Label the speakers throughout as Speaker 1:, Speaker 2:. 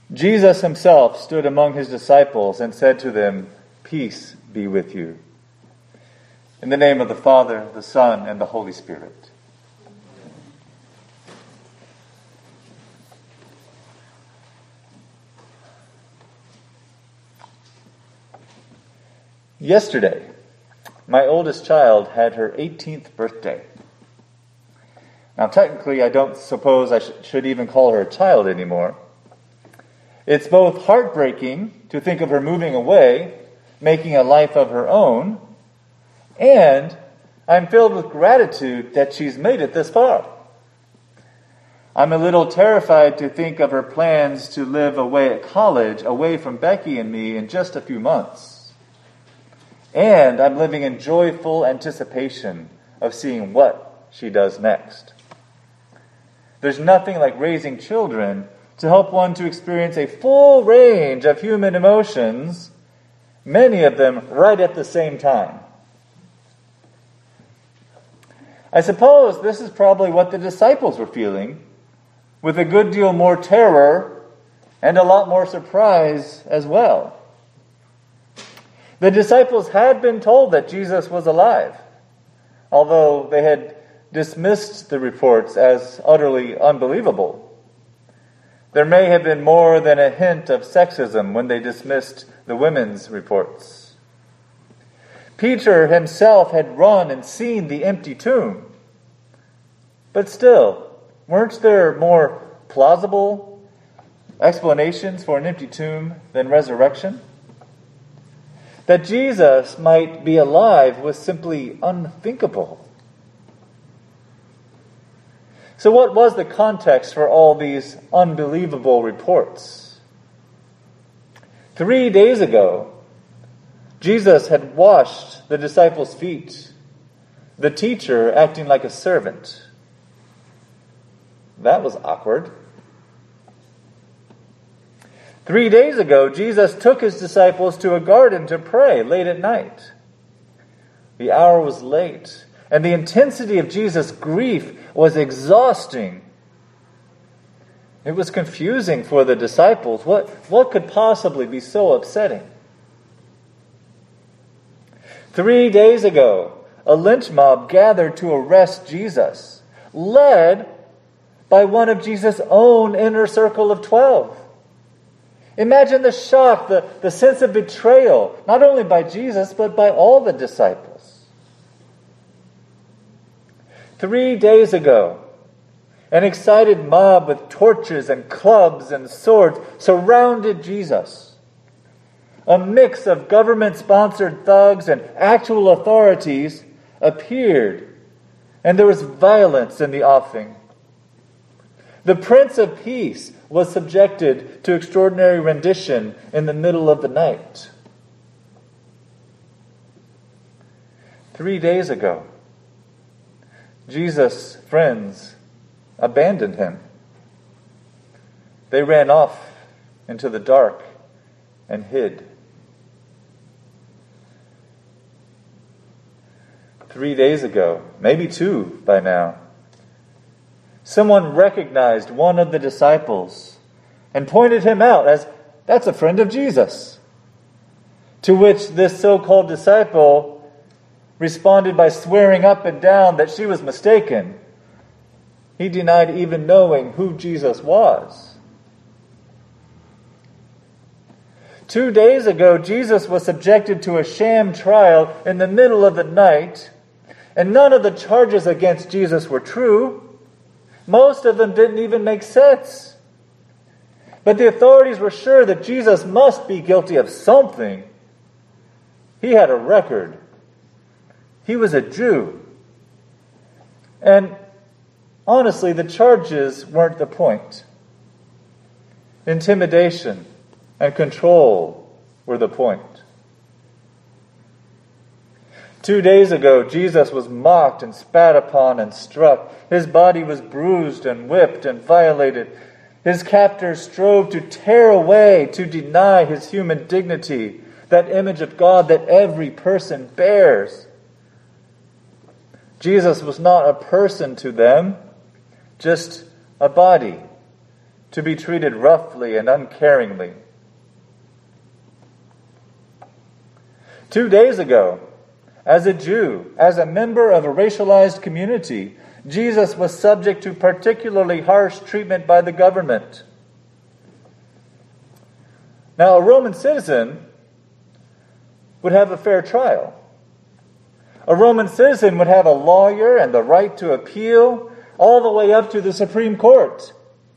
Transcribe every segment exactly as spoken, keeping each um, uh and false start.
Speaker 1: Jesus himself stood among his disciples and said to them, "Peace be with you." In the name of the Father, the Son, and the Holy Spirit. Yesterday, my oldest child had her eighteenth birthday. Now, technically, I don't suppose I sh- should even call her a child anymore. It's both heartbreaking to think of her moving away, making a life of her own, and I'm filled with gratitude that she's made it this far. I'm a little terrified to think of her plans to live away at college, away from Becky and me in just a few months. And I'm living in joyful anticipation of seeing what she does next. There's nothing like raising children to help one to experience a full range of human emotions, many of them right at the same time. I suppose this is probably what the disciples were feeling, with a good deal more terror and a lot more surprise as well. The disciples had been told that Jesus was alive, although they had dismissed the reports as utterly unbelievable. There may have been more than a hint of sexism when they dismissed the women's reports. Peter himself had run and seen the empty tomb. But still, weren't there more plausible explanations for an empty tomb than resurrection? That Jesus might be alive was simply unthinkable. So what was the context for all these unbelievable reports? Three days ago, Jesus had washed the disciples' feet, the teacher acting like a servant. That was awkward. Three days ago, Jesus took his disciples to a garden to pray late at night. The hour was late, and the intensity of Jesus' grief was exhausting. It was confusing for the disciples. What, what could possibly be so upsetting? Three days ago, a lynch mob gathered to arrest Jesus, led by one of Jesus' own inner circle of twelve. Imagine the shock, the, the sense of betrayal, not only by Jesus, but by all the disciples. Three days ago, an excited mob with torches and clubs and swords surrounded Jesus. A mix of government-sponsored thugs and actual authorities appeared, and there was violence in the offing. The Prince of Peace was subjected to extraordinary rendition in the middle of the night. Three days ago, Jesus' friends abandoned him. They ran off into the dark and hid. Three days ago, maybe two by now, someone recognized one of the disciples and pointed him out as, "That's a friend of Jesus." To which this so-called disciple responded by swearing up and down that she was mistaken. He denied even knowing who Jesus was. Two days ago, Jesus was subjected to a sham trial in the middle of the night, and none of the charges against Jesus were true. Most of them didn't even make sense. But the authorities were sure that Jesus must be guilty of something. He had a record. He was a Jew. And honestly, the charges weren't the point. Intimidation and control were the point. Two days ago, Jesus was mocked and spat upon and struck. His body was bruised and whipped and violated. His captors strove to tear away, to deny his human dignity, that image of God that every person bears. Jesus was not a person to them, just a body to be treated roughly and uncaringly. Two days ago, as a Jew, as a member of a racialized community, Jesus was subject to particularly harsh treatment by the government. Now, a Roman citizen would have a fair trial. A Roman citizen would have a lawyer and the right to appeal all the way up to the Supreme Court.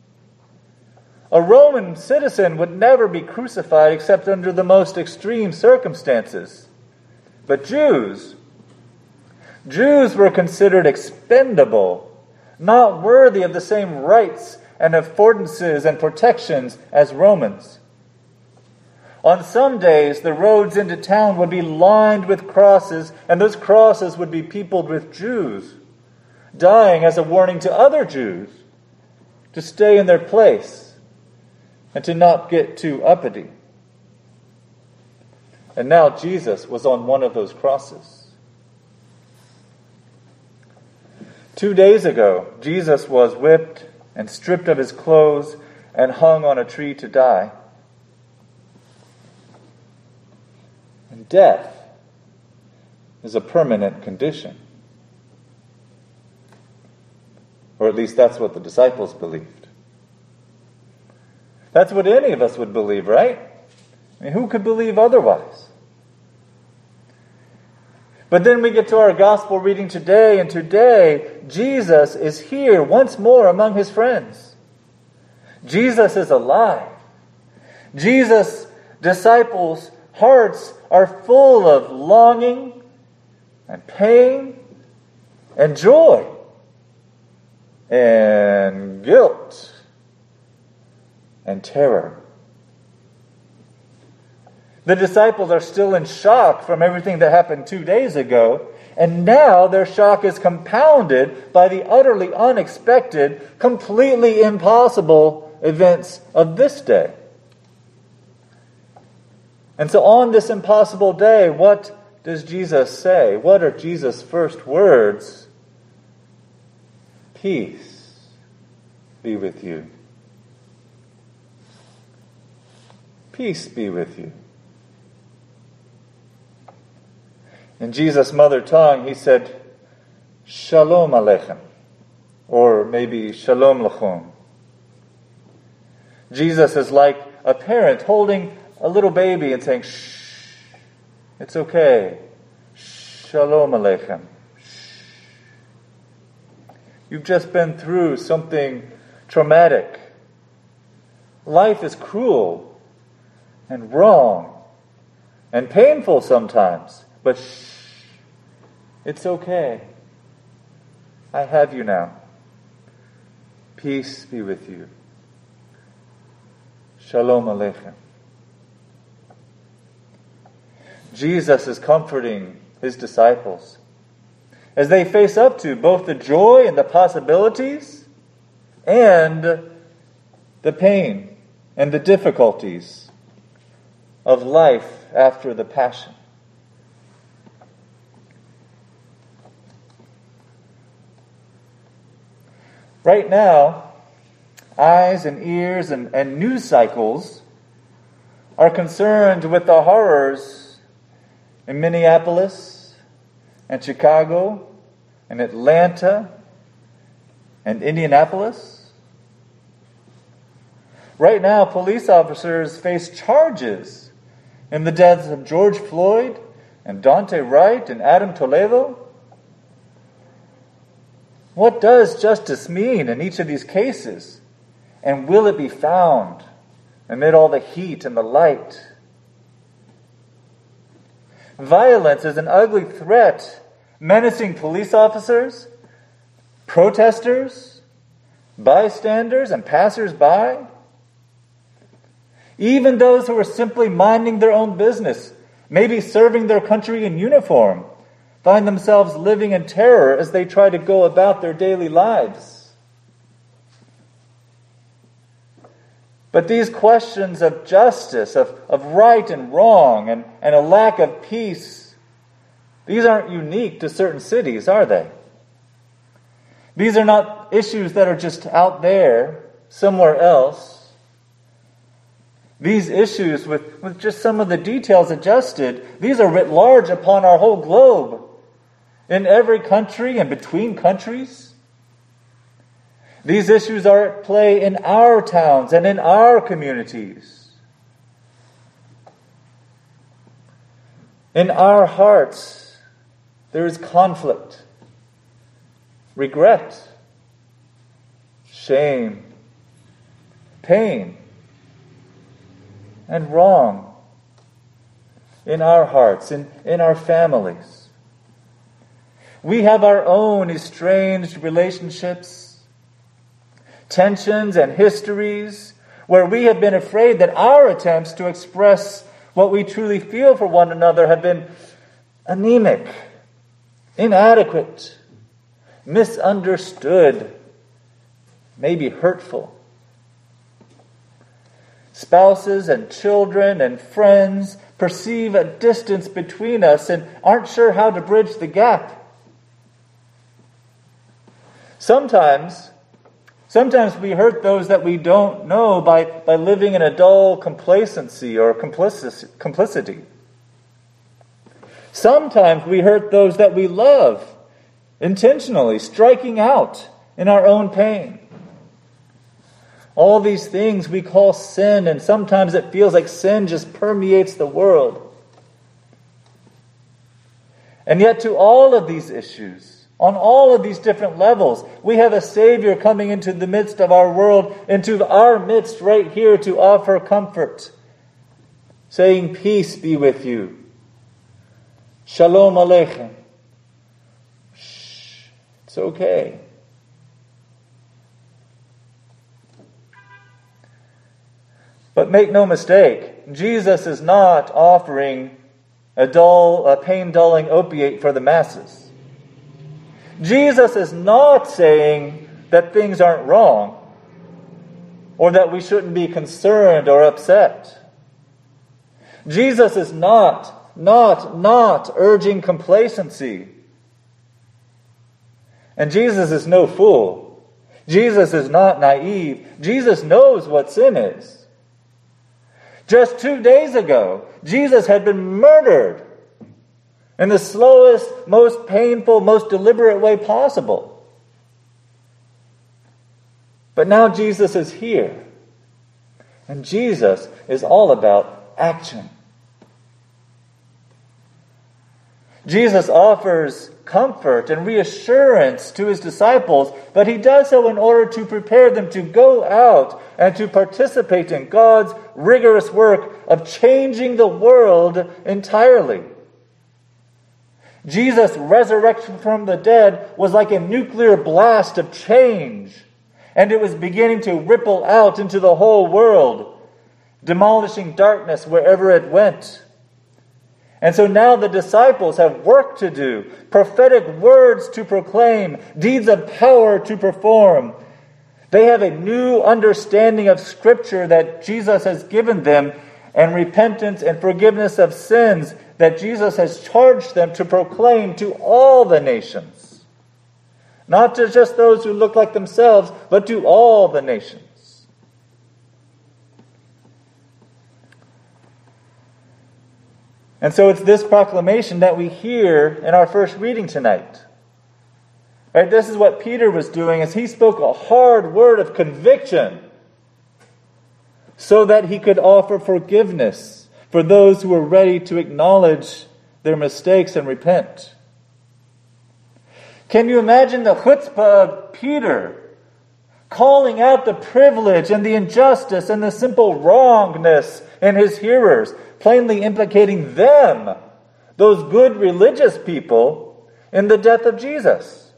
Speaker 1: A Roman citizen would never be crucified except under the most extreme circumstances. But Jews, Jews were considered expendable, not worthy of the same rights and affordances and protections as Romans. On some days, the roads into town would be lined with crosses, and those crosses would be peopled with Jews, dying as a warning to other Jews to stay in their place and to not get too uppity. And now Jesus was on one of those crosses. Two days ago, Jesus was whipped and stripped of his clothes and hung on a tree to die. And death is a permanent condition. Or at least that's what the disciples believed. That's what any of us would believe, right? I mean, who could believe otherwise? But then we get to our gospel reading today, and today Jesus is here once more among his friends. Jesus is alive. Jesus' disciples' hearts are full of longing and pain and joy and guilt and terror. The disciples are still in shock from everything that happened two days ago, and now their shock is compounded by the utterly unexpected, completely impossible events of this day. And so on this impossible day, what does Jesus say? What are Jesus' first words? Peace be with you. Peace be with you. In Jesus' mother tongue, he said, Shalom Aleichem, or maybe Shalom Lachom. Jesus is like a parent holding a little baby and saying, shh, it's okay. Shalom Aleichem. Shh. You've just been through something traumatic. Life is cruel and wrong and painful sometimes, but shh, it's okay. I have you now. Peace be with you. Shalom Aleichem. Jesus is comforting his disciples as they face up to both the joy and the possibilities and the pain and the difficulties of life after the Passion. Right now, eyes and ears and, and news cycles are concerned with the horrors in Minneapolis and Chicago and Atlanta and Indianapolis. Right now, police officers face charges in the deaths of George Floyd and Dante Wright and Adam Toledo. What does justice mean in each of these cases? And will it be found amid all the heat and the light? Violence is an ugly threat, menacing police officers, protesters, bystanders, and passers-by. Even those who are simply minding their own business, maybe serving their country in uniform, find themselves living in terror as they try to go about their daily lives. But these questions of justice, of, of right and wrong, and, and a lack of peace, these aren't unique to certain cities, are they? These are not issues that are just out there, somewhere else. These issues, with, with just some of the details adjusted, these are writ large upon our whole globe, in every country and between countries. These issues are at play in our towns and in our communities. In our hearts, there is conflict, regret, shame, pain, and wrong in our hearts, in, in our families. We have our own estranged relationships, tensions and histories, where we have been afraid that our attempts to express what we truly feel for one another have been anemic, inadequate, misunderstood, maybe hurtful. Spouses and children and friends perceive a distance between us and aren't sure how to bridge the gap. Sometimes, sometimes we hurt those that we don't know by, by living in a dull complacency or complicity. Sometimes we hurt those that we love, intentionally striking out in our own pain. All these things we call sin, and sometimes it feels like sin just permeates the world. And yet to all of these issues, on all of these different levels, we have a Savior coming into the midst of our world, into our midst right here to offer comfort, saying, "Peace be with you. Shalom Aleichem." Shh, it's okay. But make no mistake, Jesus is not offering a dull, a pain-dulling opiate for the masses. Jesus is not saying that things aren't wrong, or that we shouldn't be concerned or upset. Jesus is not, not, not urging complacency. And Jesus is no fool. Jesus is not naive. Jesus knows what sin is. Just two days ago, Jesus had been murdered in the slowest, most painful, most deliberate way possible. But now Jesus is here. And Jesus is all about action. Jesus offers comfort and reassurance to his disciples, but he does so in order to prepare them to go out and to participate in God's rigorous work of changing the world entirely. Jesus' resurrection from the dead was like a nuclear blast of change, and it was beginning to ripple out into the whole world, demolishing darkness wherever it went. And so now the disciples have work to do, prophetic words to proclaim, deeds of power to perform. They have a new understanding of Scripture that Jesus has given them, and repentance and forgiveness of sins that Jesus has charged them to proclaim to all the nations. Not to just those who look like themselves, but to all the nations. And so it's this proclamation that we hear in our first reading tonight. Right? This is what Peter was doing as he spoke a hard word of conviction so that he could offer forgiveness for those who were ready to acknowledge their mistakes and repent. Can you imagine the chutzpah of Peter calling out the privilege and the injustice and the simple wrongness in his hearers, plainly implicating them, those good religious people, in the death of Jesus,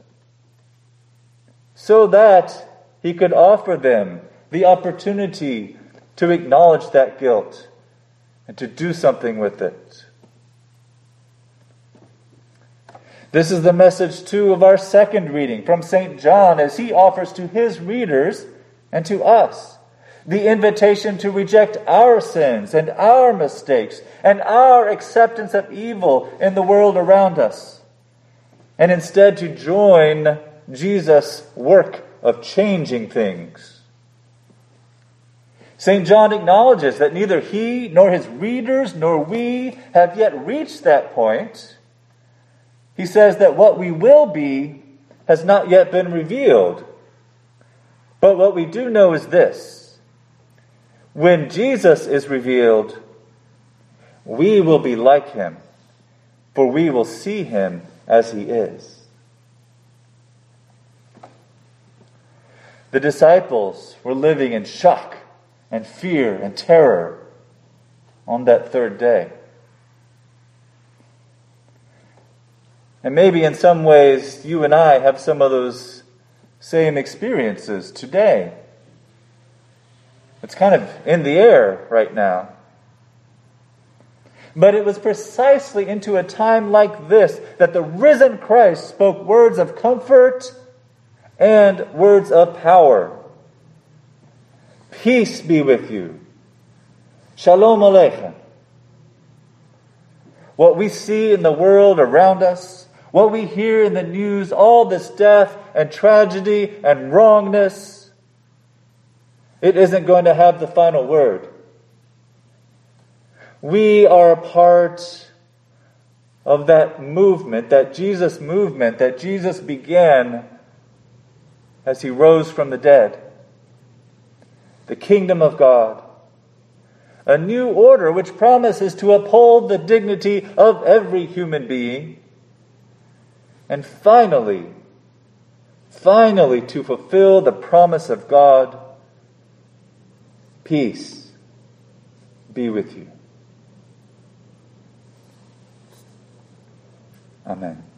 Speaker 1: so that he could offer them the opportunity to acknowledge that guilt and to do something with it. This is the message, too, of our second reading from Saint John as he offers to his readers and to us the invitation to reject our sins and our mistakes and our acceptance of evil in the world around us, and instead to join Jesus' work of changing things. Saint John acknowledges that neither he nor his readers nor we have yet reached that point. He says that what we will be has not yet been revealed. But what we do know is this: when Jesus is revealed, we will be like him, for we will see him as he is. The disciples were living in shock and fear and terror on that third day. And maybe in some ways you and I have some of those same experiences today. It's kind of in the air right now. But it was precisely into a time like this that the risen Christ spoke words of comfort and words of power. Peace be with you. Shalom Aleichem. What we see in the world around us, what we hear in the news, all this death and tragedy and wrongness, it isn't going to have the final word. We are a part of that movement, that Jesus movement that Jesus began as he rose from the dead. The kingdom of God. A new order which promises to uphold the dignity of every human being. And finally, finally to fulfill the promise of God, peace be with you. Amen.